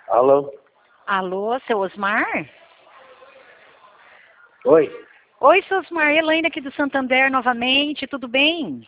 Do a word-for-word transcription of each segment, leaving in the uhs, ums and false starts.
Alô? Alô, seu Osmar? Oi? Oi, seu Osmar, Elaine aqui do Santander novamente, tudo bem?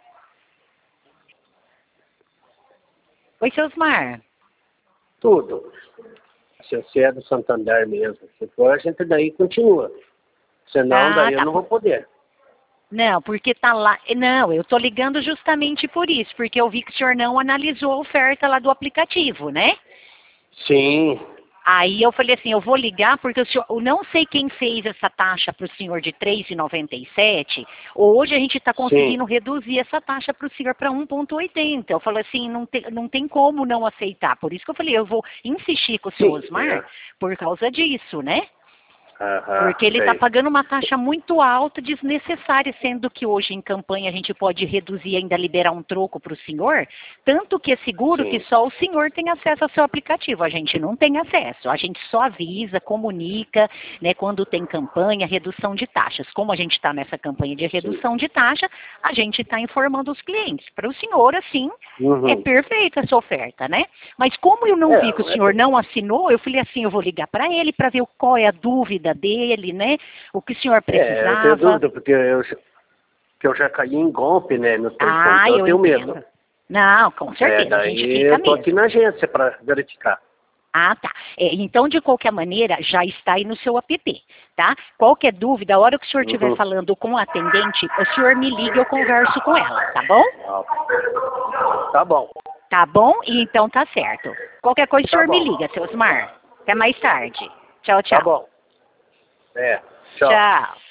Oi, seu Osmar. Tudo. Se você é do Santander mesmo, se for, a gente daí continua. Senão, Ah, daí eu tá. não vou poder. Não, porque tá lá. Não, eu tô ligando justamente por isso, porque eu vi que o senhor não analisou a oferta lá do aplicativo, né? Sim. Aí eu falei assim, eu vou ligar porque o senhor, eu não sei quem fez essa taxa para o senhor de três reais e noventa e sete centavos. Hoje a gente está Sim. conseguindo reduzir essa taxa para o senhor para um real e oitenta. Eu falei assim, não tem, não tem como não aceitar. Por isso que eu falei, eu vou insistir com o senhor Sim. Osmar É. por causa disso, né? Aham, Porque ele está sei. pagando uma taxa muito alta, desnecessária, sendo que hoje em campanha a gente pode reduzir e ainda liberar um troco para o senhor, tanto que é seguro que Sim. só o senhor tem acesso ao seu aplicativo, a gente não tem acesso, a gente só avisa, comunica, né, quando tem campanha, redução de taxas. Como a gente está nessa campanha de Sim. redução de taxa, a gente está informando os clientes. Para o senhor, assim, Uhum. é perfeita essa oferta, né? Mas como eu não É, vi que o não é senhor per- não assinou, eu falei assim, eu vou ligar para ele para ver qual é a dúvida dele, né? O que o senhor É, eu tenho precisava. dúvida, porque eu, já- que eu já caí em golpe, né, no tempo, Ah, então eu eu tenho medo. entendo. Não, com É, certeza, a gente daí fica eu tô aqui mesmo. na agência para verificar. Ah, tá. É, então, de qualquer maneira, já está aí no seu app, tá? Qualquer dúvida, a hora que o senhor estiver Uhum. falando com a atendente, o senhor me liga e eu converso com ela, tá bom? Tá bom. Tá bom? E então tá certo. Qualquer coisa o Tá senhor me bom. liga, seu Osmar. Até mais tarde. Tchau, Tá tchau. bom. É. Tchau. Tchau.